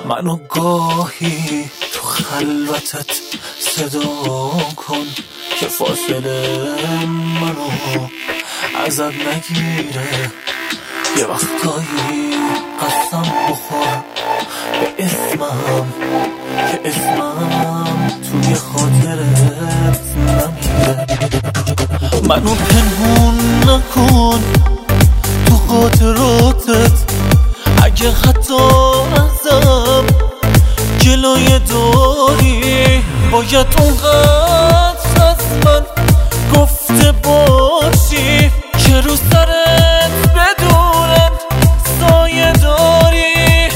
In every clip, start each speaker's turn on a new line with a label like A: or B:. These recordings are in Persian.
A: منو گاهی تو خلوتت صدا کن که فاصله منو ازت نگیره. یه وقتایی قسم بخور به اسمم که اسمم توی خاطرت نمیره. منو پنهون نکن تو خاطراتت، اگه حتی ازم جلوی داری باید اونقدر از من گفته باشی که رو سرت بدونم سایه داری.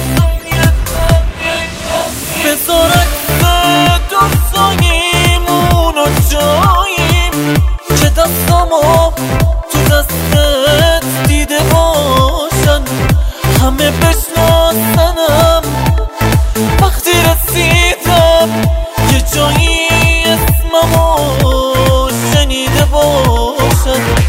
A: بذار عکس دوستاییمونو جاییم که دستامو تو دستت دیده باشن، همه بشناسنم وقتی رسیدم یه جایی اسممو شنیده باشن.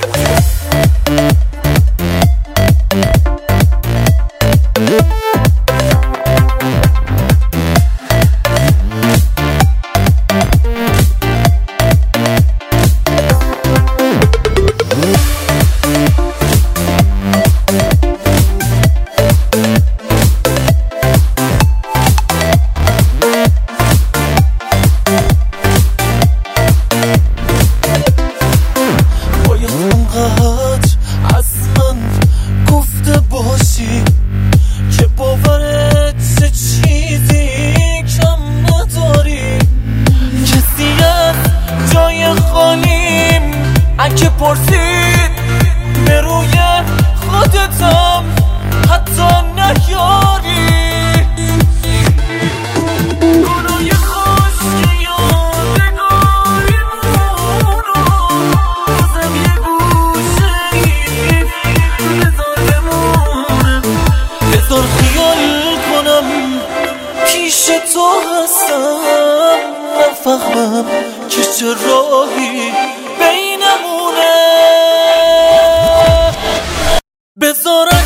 A: که باورت چه چیزی کم نداری، کسی از جای خالیم اگه پرسید به روی خودتم حتی نیاری. گناه خوش که یادگاری مونو بازم یه گوشه‌ای بذار بمونه. بذار خیال کنم پیش تو هستم، نفهمم که چه راهی بینمونه. بذار